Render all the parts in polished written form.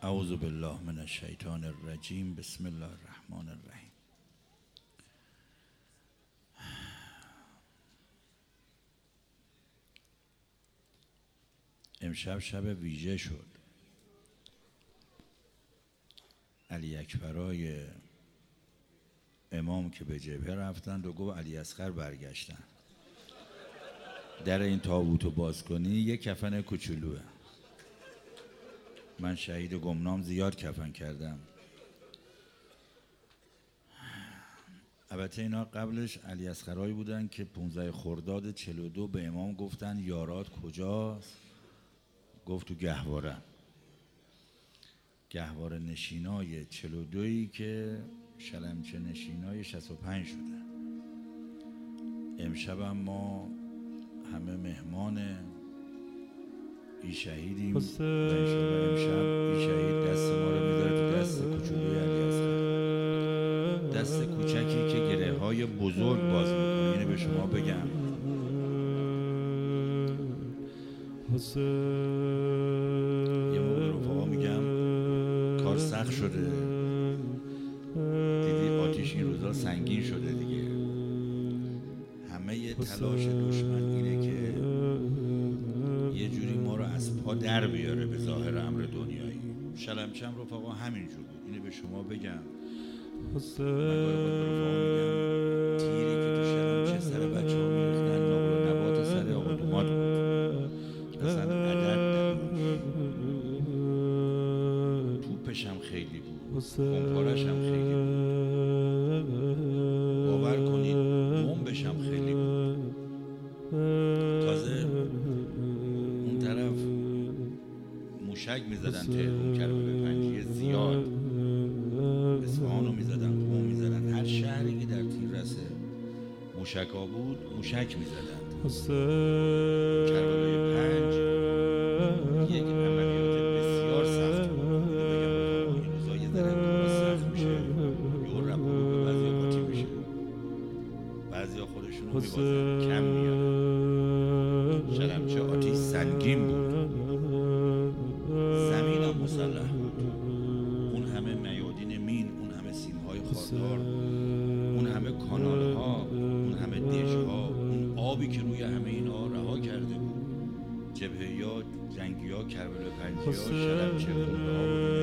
اعوذ بالله من الشیطان الرجیم. بسم الله الرحمن الرحیم. امشب شب ویژه شد. علی اکبرای امام که به جبهه رفتند و گفت علی اصغر برگشتن. در این تابوتو باز کنی یک کفن کوچولوه. من شهید گمنام زیاد کفن کردم. البته اینا قبلش علی اصغرایی بودن که 15 خرداد 42 به امام گفتن یارات کجاست؟ گفت تو گهواره. گهواره نشینای 42ی که شلمچه نشینای 65 شده. امشب هم ما همه مهمان این شهیدیم و انشالله امشب این شهید دست ما رو میذاره تو دست کوچولوی علی اصغر، دست کوچکی که گره های بزرگ باز میکنه. اینو به شما بگم. یه موقع رفقا میگم کار سخت شده، دیدی آتیش این روزا سنگین شده دیگه. همه یه تلاش دشمن اینه که یه جوری ما رو از پا در بیاره به ظاهر امر دنیایی. شلمچم رفقا همینجور بود. اینو به شما بگم. من گاهی خود به رفقا میگم تیری که تو شلمچه سر بچه ها میریختن نقل و نبات سر آقا دومات بود. اصلا عدد توپش هم خیلی بود، خونپارش هم خیلی بود، باور کنید بمبش هم خیلی بود. تازه اون طرف موشک میزدن تهران، کربلا پنجی زیاد، اصفهانو میزدن، قم میزدن، هر شهری که در تیررس موشکا بود موشک میزدن. کربلای 5 یک عملیات بسیار سخت بود. این روزا یه ذره کارا سخت میشه، یه رپو به بعضی قاطی میشه، بعضی خودشون رو میبازن، کم میاد. شلمچه آتیش سنگین بود، زمین هم مسلح بود. اون همه میادین مین، اون همه سیمهای خاردار، اون همه کانال ها، اون همه دژ ها، اون آبی که روی همه اینا رها کرده بود. جبهه ها، جنگی ها، کربلا پنجی ها، شلمچه خورده ها بود.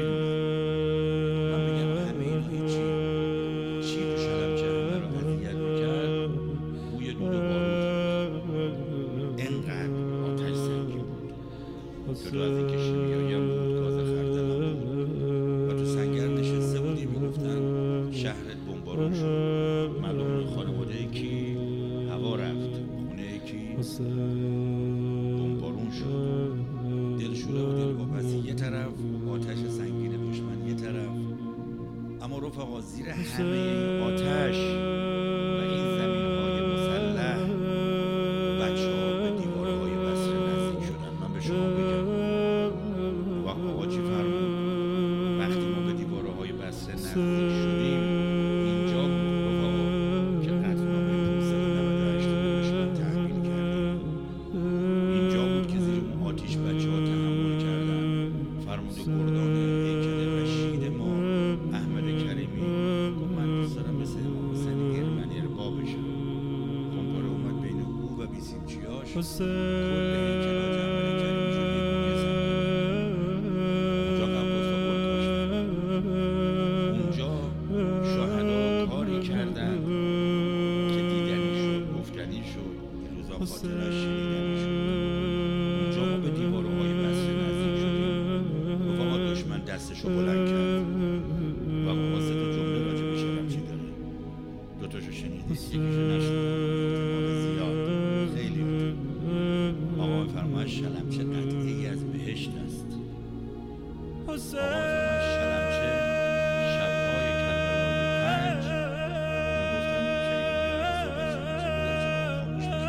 من میگم همه اینا هیچی. چی تو شلمچه همه رو اذیت میکرد؟ بوی دود و بارود. انقدر آتش سنگین بود. جدا از اینکه شیمیایی هم بود، گاز خردل هم بود و تو سنگر نشسته بودی میگفتن شهرت بمبارون شد. معلوم خانواده کی هوا رفت، خونه کی بمبارون شد. دلشوره و دلواپس یه طرف، آتش سنگین دشمن یه طرف. اما رفقا زیر همه این آتش و این زمین‌های مسلح بچه‌ها به دیوارهای بصره نزدیک شدن. من به شما بگم وقت آقا چی فرمود؟ وقتی ما به دیوارهای بصره نزدیک شدیم اینجا بود رفقا که قطعنامه 598 دشمن تحمیل کردیم. اینجا بود که زیر اون آتیش بچه‌ها تحمل کردن. فرمود گردان هیکل رشید ما احمد کریمی گفت من دوست دارم مثل امام حسین ارمنی اربا بشم. خونپاره اومد بین او و بیسیمچیاش کل هیکلات احمد کریمی شد یک زمین. اونجا قباس ها گل کاشتن، اونجا شهدا کاری کردن که دیدنی شد، گفتنی شد، این روزا خاطرش شنیدنی شد. اونجا ما به دیوارهای بصره نزدیک شدیم. رفقا دشمن دستشو بلند کرد و قاصد جمله راجع به شلمچه داره. دوتاشو شنیدید، یکیشو نشنیدید، زیاد خیلی بود. آقا میفرماید شلمچه قطعه‌ای از بهشت است. آقا میفرماید شلمچه شب‌های کربلای 5 گفتم شهید بیان صحبت شلمچه بودن، چرا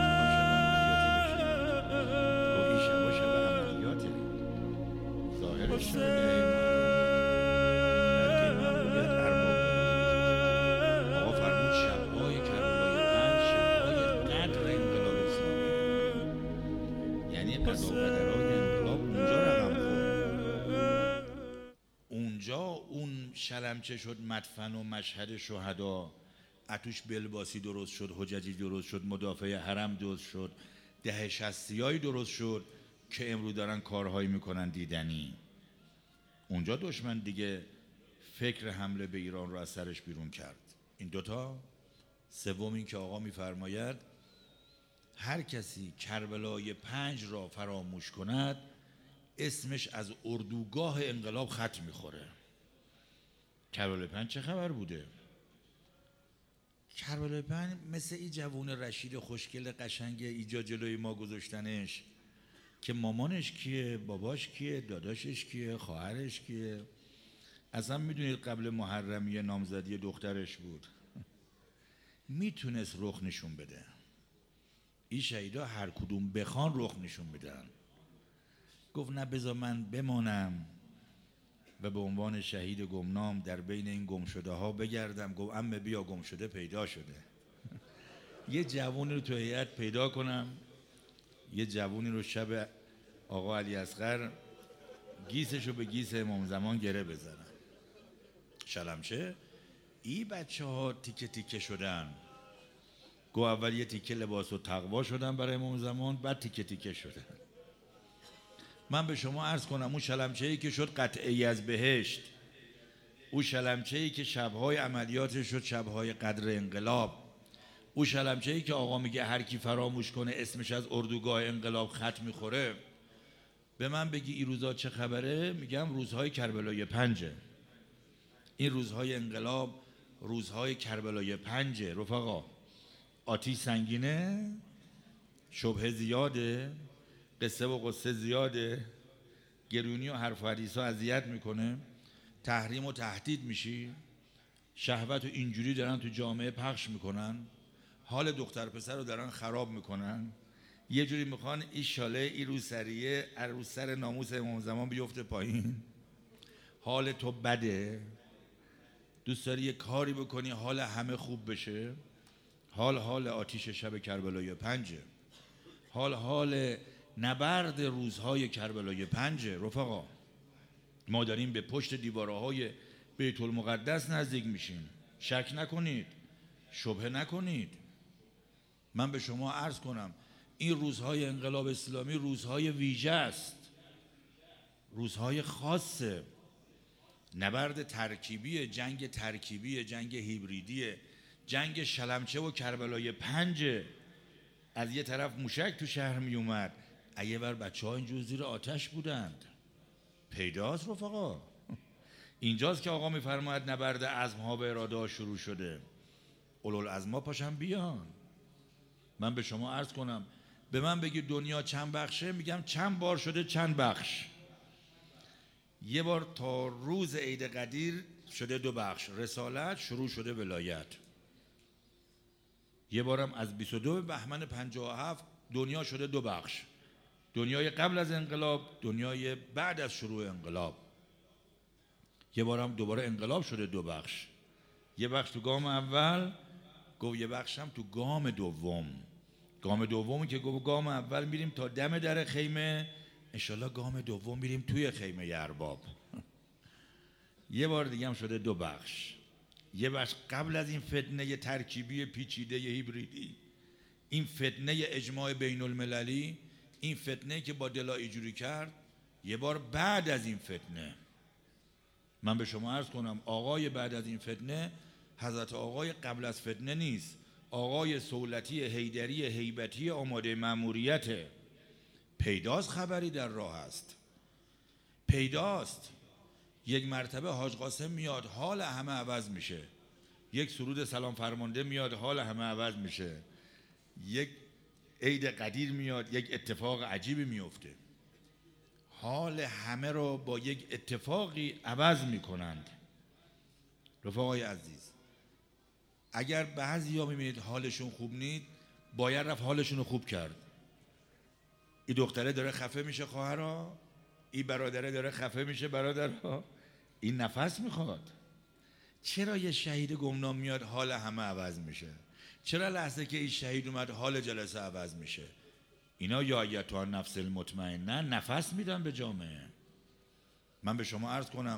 خاموش بشید؟ این شب عملیاته. ظاهرش شده آقا فرمود شب‌های کربلای 5 شب‌های قدر انقلاب اسلامی، یعنی قضا و قدرهای انقلاب اونجا رقم خورد. کجا اون شلمچه شد مدفن و مشهد شهدا، اتوش بلباسی درست شد، حججی درست شد، مدافع حرم درست شد، ده شصتیایی درست شد که امروز دارن کارهایی میکنن دیدنی. اونجا دشمن دیگه فکر حمله به ایران رو از سرش بیرون کرد. این دوتا. سوم این که آقا میفرماید هر کسی کربلای 5 را فراموش کند اسمش از اردوگاه انقلاب خط میخوره. کربلای 5 چه خبر بوده؟ کربلای 5 مثل این جوون رشید خوشگل قشنگ ایجا جلوی ما گذاشتنش که مامانش کیه، باباش کیه، داداشش کیه، خواهرش کیه. اصلا میدونید قبل محرمیه نامزدی دخترش بود. میتونست رخ نشون بده. این شهیدا هر کدوم بخوان رخ نشون میدن. گفت نه بذار من بمانم و به عنوان شهید گمنام در بین این گمشده ها بگردم. گفت عمه بیا گم شده پیدا شده. یه جوونی رو تو هیئت پیدا کنم، یه جوونی رو شب آقا علی اصغر گیسشو به گیس امام زمان گره بزنم. شلمچه این بچه ها تیکه تیکه شدن. گو اول یه تیکه لباس و تقوا شدن برای امام زمان، بعد تیکه تیکه شدن. من به شما عرض کنم اون شلمچه‌ای که شد قطعی از بهشت، اون شلمچه‌ای که شبهای عملیات شد شبهای قدر انقلاب، اون شلمچه‌ای که آقا میگه هر کی فراموش کنه اسمش از اردوگاه انقلاب خط میخوره، به من بگی این روزا چه خبره؟ میگم روزهای کربلای 5. این روزهای انقلاب روزهای کربلای 5 رفقا. آتیش سنگینه، شبهه زیاده، قصه و قصه زیاده، گرونی و حرف و حدیثا اذیت میکنه، تحریم و تهدید میشی، شهوت و اینجوری دارن تو جامعه پخش میکنن، حال دختر پسر رو دارن خراب میکنن، یه جوری میخوان این شاله این روسریه رو سر ناموس امام زمان بیفته پایین. حال تو بده، دوست داری یه کاری بکنی حال همه خوب بشه. حال آتیش شب کربلای 5. حال نبرد روزهای کربلای 5 رفقا. ما داریم به پشت دیوارهای بیت المقدس نزدیک میشیم. شک نکنید، شبهه نکنید. من به شما عرض کنم این روزهای انقلاب اسلامی روزهای ویژه است، روزهای خاصه. نبرد ترکیبی، جنگ ترکیبی، جنگ هیبریدی، جنگ شلمچه و کربلای 5. از یه طرف موشک تو شهر می اومد، یه بر بچه ها اینجور زیر آتش بودند. پیداست رفقا. اینجاست که آقا میفرماید نبرد عزم‌ها به اراده ها شروع شده. اولوالعزم‌ها پاشن بیان. من به شما عرض کنم به من بگی دنیا چند بخشه، میگم چند بار شده چند بخش. یه بار تا روز عید قدیر شده 2 بخش، رسالت شروع شده ولایت. یه بارم از 22 بهمن 57 دنیا شده 2 بخش، دنیای قبل از انقلاب، دنیای بعد از شروع انقلاب. یه بارم دوباره انقلاب شده 2 بخش، یه بخش تو گام اول، گفت یه بخشم تو گام دوم. گام دومی که گفت گام اول میریم تا دم در خیمه، انشالله گام دوم میریم توی خیمه ارباب. یه بار دیگه هم شده 2 بخش. یه بخش قبل از این فتنه ترکیبی پیچیده هیبریدی، این فتنه اجماع بین المللی، این فتنه که با دلایی جوری کرد. یه بار بعد از این فتنه. من به شما عرض کنم آقای بعد از این فتنه حضرت آقای قبل از فتنه نیست، آقای سولتی حیدری هیبتی آماده مأموریته. پیداست خبری در راه است، پیداست. یک مرتبه حاج قاسم میاد حال همه عوض میشه، یک سرود سلام فرمانده میاد حال همه عوض میشه، یک عید قدیر میاد یک اتفاق عجیبی میفته، حال همه رو با یک اتفاقی عوض میکنند. رفقای عزیز، اگر بعضی ها میبینید حالشون خوب نیست، باید رفت حالشون رو خوب کرد. این دختره داره خفه میشه خواهرها، این برادره داره خفه میشه برادرها، این نفس میخواد. چرا یه شهید گمنام میاد حال همه عوض میشه؟ چرا لحظه که این شهید اومد حال جلسه عوض میشه؟ اینا یا ایتها نفس المطمئنه نفس میدن به جامعه. من به شما عرض کنم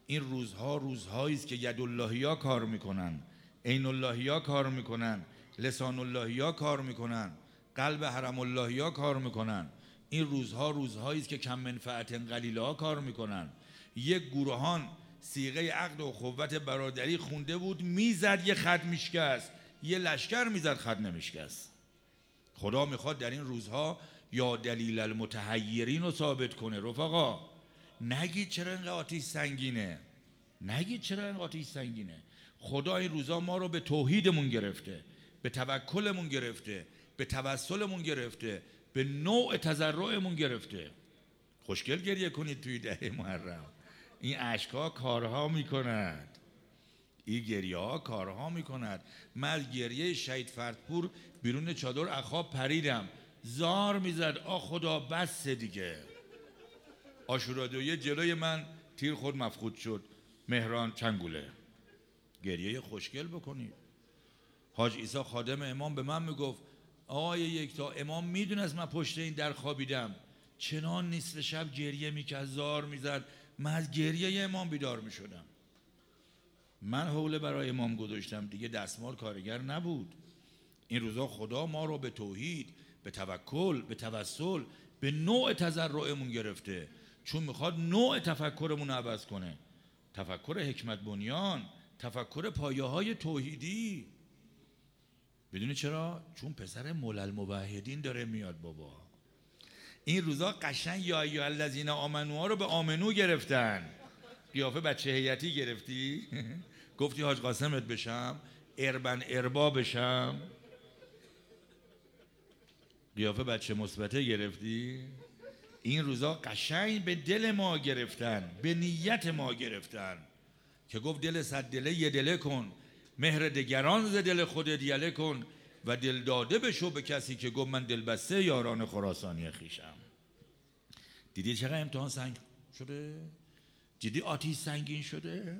این روزها روزهایی است که ید اللهیا کار میکنن، عین اللهیا کار میکنن، لسان اللهیا کار میکنن، قلب حرم اللهیا کار میکنن. این روزها روزهایی است که کم منفعت قلیله ها کار میکنن. یک گروهان صیغه عقد و اخوت برادری خونده بود، میزد یه خط میشکست، یه لشکر میزد خط نمیشکست. خدا میخواد در این روزها یا دلیل المتحیرین رو ثابت کنه. رفقا نگید چرا اینقدر آتیش سنگینه، نگید چرا اینقدر آتیش سنگینه. خدا این روزا ما رو به توحیدمون گرفته، به توکلمون گرفته، به توسلمون گرفته، به نوع تضرعمون گرفته. خوشگل گریه کنید توی ده محرم. این اشک‌ها کارها میکند، این گریه ها کارها میکند. من از گریه شهید فردپور بیرون چادر اخاب پریدم، زار میزد آ خدا بس دیگه. عاشورا جلوی من تیر خود مفقود شد، مهران چنگوله. گریه خوشگل بکنید. حاج عیسی خادم امام به من میگفت آقای یکتا، امام میدونست من پشت این در خوابیدم، چنان نصف شب گریه میکرد، زار میزد، من از گریه امام بیدار میشدم. من حوله برای امام گذاشتم دیگه، دستمال کارگر نبود. این روزا خدا ما رو به توحید، به توکل، به توسل، به نوع تضرعمون گرفته، چون میخواد نوع تفکرمون عوض کنه. تفکر حکمت بنیان، تفکر پایه های توحیدی. بدونی چرا؟ چون پسر مولا الموحدین داره میاد بابا. این روزا قشنگ یا ایها الذین آمنوها رو به آمنو گرفتن. قیافه بچه هیئتی گرفتی؟ گفتی حاج قاسمت بشم، اربن اربا بشم، قیافه بچه مثبته گرفتی؟ این روزا قشنگ به دل ما گرفتن، به نیت ما گرفتن که گفت دل صد دله یه دله کن، مهر دگران ز دل خودت یله کن و دل داده بشو به کسی که گفت من دلبسته یاران خراسانی خیشم. دیدی چقدر امتحان سنگ شده؟ دیدی آتیش سنگین شده؟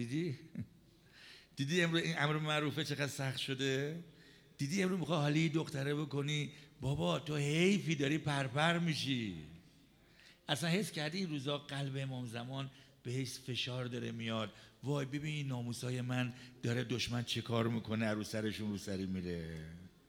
دیدی امروز این امر معروفه چقدر سخت شده؟ دیدی امروز میخوای حالی دختره بکنی، بابا تو حیفی داری پرپر میشی. اصلا حس کردی این روزا قلب امام زمان بهش فشار داره میاد، وای ببین این ناموسای من داره دشمن چه کار میکنه، رو سرشون رو سری میره.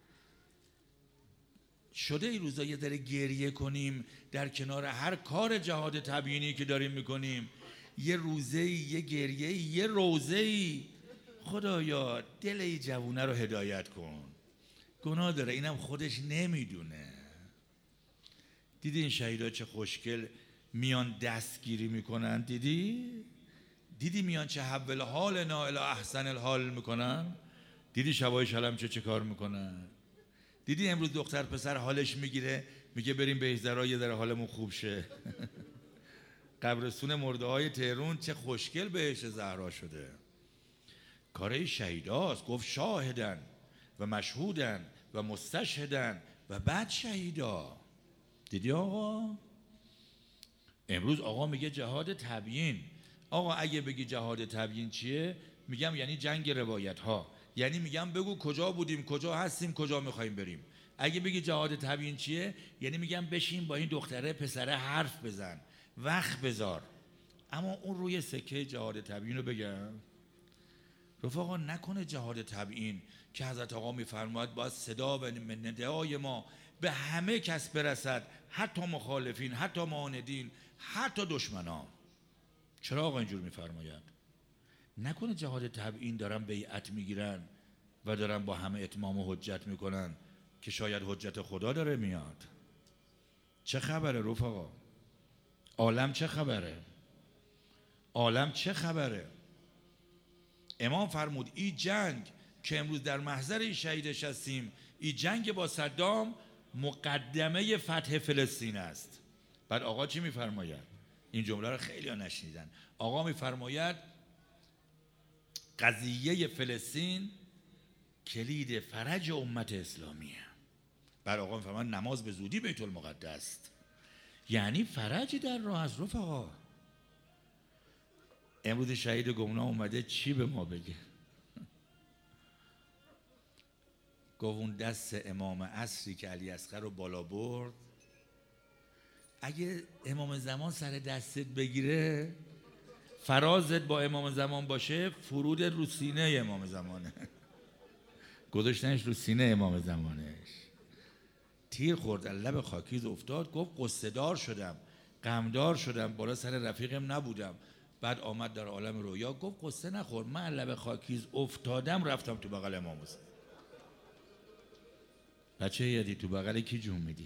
شده این روزا یه ذره گریه کنیم در کنار هر کار جهاد تبیینی که داریم میکنیم، یه روزه‌ای، یه گریه‌ای، یه روزه‌ای. خدایا دل این جوونه رو هدایت کن، گناه داره، اینم خودش نمیدونه. دیدی این شهیدا چه خوشگل میان دستگیری میکنن؟ دیدی میان چه حول حالنا الی احسن الحال میکنن؟ دیدی شبای شلم چه کار میکنن؟ دیدی امروز دختر پسر حالش میگیره، میگه بریم بهزرا یه ذره حالمون خوب شه. قبرستون مرده های تهران چه خوشگل بهش زهرا شده. کاره شهیداست. گفت شاهدن و مشهودن و مستشهدن و بعد شهیدا. دیدی آقا؟ امروز آقا میگه جهاد تبیین. آقا اگه بگی جهاد تبیین چیه؟ میگم یعنی جنگ روایت ها، یعنی میگم بگو کجا بودیم، کجا هستیم، کجا میخوایم بریم. اگه بگی جهاد تبیین چیه، یعنی میگم بشین با این دختره پسره حرف بزن، وقت بذار. اما اون روی سکه جهاد تبیین رو بگم. رفقا نکنه جهاد تبیین که حضرت آقا میفرماید باید صدا و ندای ما به همه کس برسد، حتی مخالفین، حتی معاندین، حتی دشمنان. چرا آقا اینجور میفرماید؟ نکنه جهاد تبیین دارن بیعت میگیرن و دارن با همه اتمام و حجت میکنن که شاید حجت خدا داره میاد. چه خبره رفقا؟ عالم چه خبره؟ عالم چه خبره؟ امام فرمود این جنگ که امروز در محضر این شهیدش هستیم، این جنگ با صدام مقدمه فتح فلسطین است. بعد آقا چی میفرماید؟ این جمله رو خیلی ها نشنیدن. آقا میفرماید قضیه فلسطین کلید فرج امت اسلامیه. بعد آقا میفرماید نماز به زودی بیت المقدس، یعنی فرجی در راه از رفقا. امروز شهید گمنام اومده چی به ما بگه؟ گفت اون دست امام عصری که علی اصغر رو بالا برد، اگه امام زمان سر دستت بگیره فرازت با امام زمان باشه، فرود رو سینه امام زمانه. گذاشتنش رو سینه امام زمانش. تیر خورد، لب خاکیز افتاد، گفت قصه دار شدم، غمدار شدم، بالا سر رفیقم نبودم. بعد آمد در عالم رویا گفت قصه نخور، من لب خاکیز افتادم رفتم تو بغل امام حسین. بچه یادی تو بغل کی جون میدی؟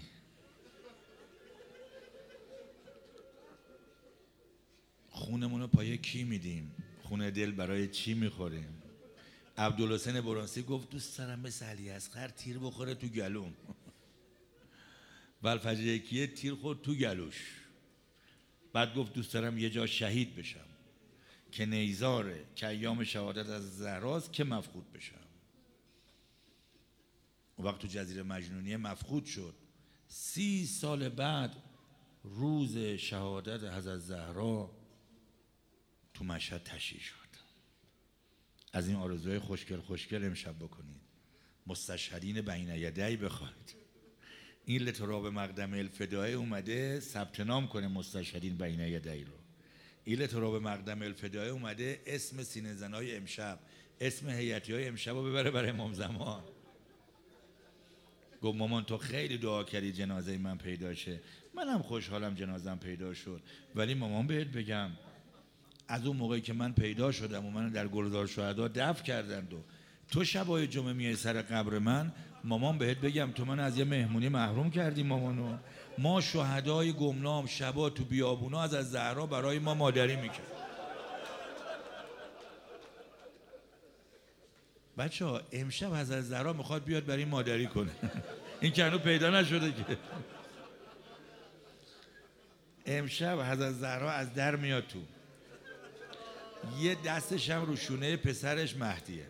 خونمونو پای کی میدیم؟ خون دل برای چی میخوریم؟ عبدالحسین برانسی گفت دوست دارم مثل علی اصغر تیر بخوره تو گلوم. والفجر یکیه تیر خورد تو گلوش. بعد گفت دوست دارم یه جا شهید بشم که نیزاره، که ایام شهادت از زهراست، که مفقود بشم. اون وقت تو جزیره مجنونیه مفقود شد. 30 سال بعد روز شهادت حضرت زهرا تو مشهد تشییع شد. از این آرزوهای خوشگل امشب بکنید. مستشهدین بین یدی بخواید. این لتراب مقدم الفدای اومده ثبت نام کنه مستشهدین بین یدی رو. این لتراب مقدم الفدای اومده اسم سینه زنای امشب، اسم هیئتی های امشب رو ببره برای امام زمان. گفت مامان تو خیلی دعا کردی جنازه من پیدا شه، منم خوشحالم جنازم پیدا شد، ولی مامان بهت بگم از اون موقعی که من پیدا شدم و من در گلزار شهدا دفن کردند و تو شبای جمعه میای سر قبر من، مامان بهت بگم تو من از یه مهمونی محروم کردی مامانو. ما شهدای گمنام شبا تو بیابونا از زهرا برای ما مادری میکرد. بچه ها امشب حضرت زهرا میخواد بیاد برای مادری کنه. این که هنوز پیدا نشده که. امشب حضرت زهرا از در میاد تو، یه دستش هم رو شونه پسرش مهدیه.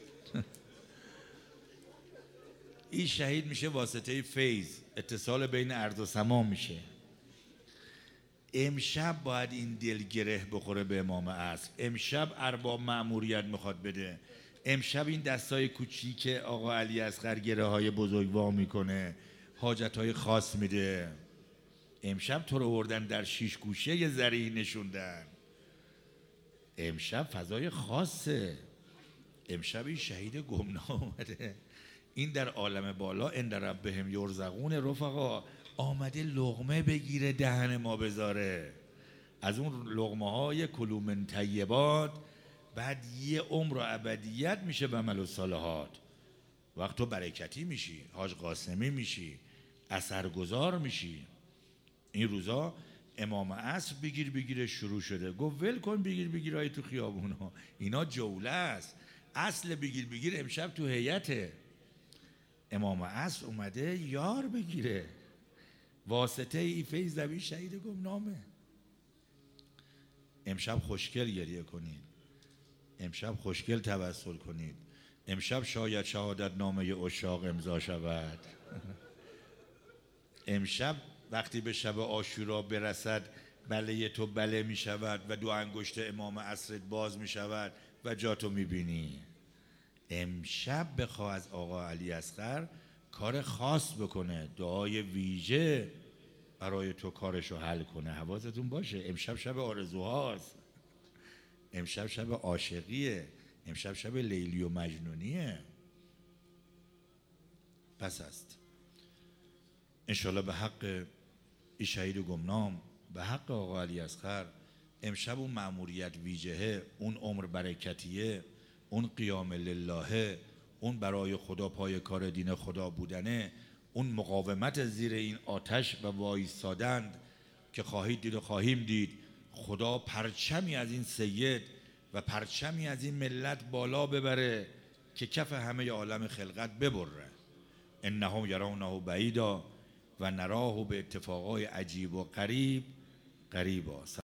این شهید میشه واسطه فیض، اتصال بین ارض و سما میشه. امشب باید این دل گره بخوره به امام عصر. امشب ارباب مأموریت میخواد بده. امشب این دستای کوچیک آقا علی اصغر گره های بزرگ وا میکنه، حاجت های خاص میده. امشب تو رو بردن در 6 گوشه یه ذریح نشوندن. امشب فضای خاصه. امشب این شهید گمنام اومده، این در عالم بالا عند ربهم یرزقون رفقا آمده لقمه بگیره دهن ما بذاره. از اون لقمه های کلوا من طیبات، بعد یه عمر و ابدیت میشه به عمل و صالحات. وقت تو برکتی میشی، حاج قاسمی میشی، اثرگذار میشی. این روزا امام عصر بگیر شروع شده. گفت ول کن بگیر های تو خیابونا، اینا جوله است. اصل بگیر امشب تو هیئته. امام عصر اومده یار بگیره، واسطه ای فیض دوی شهید گمنامه. امشب خوشگل گریه کنید، امشب خوشگل توسل کنید. امشب شاید شهادت نامه عشاق امضا شود. امشب وقتی به شب عاشورا برسد بله تو بله می شود و 2 انگشت امام عصرت باز می شود و جاتو می بینی. امشب بخواه از آقا علی اصغر کار خاص بکنه، دعای ویژه برای تو کارشو حل کنه. حواستون باشه امشب شب آرزوهاست، امشب شب عاشقیه، امشب شب لیلی و مجنونیه. پس است انشالله به حق این شهید گمنام، به حق آقا علی اصغر، امشب اون مأموریت ویژه، اون عمر برکتیه، اون قیام لله، اون برای خدا پای کار دین خدا بودنه، اون مقاومت زیر این آتش و وایستادند که خواهید دید و خواهیم دید خدا پرچمی از این سید و پرچمی از این ملت بالا ببره که کف همه عالم خلقت ببره. انهم یرونه بعیدا و نراه به اتفاقای عجیب و غریب قریبا.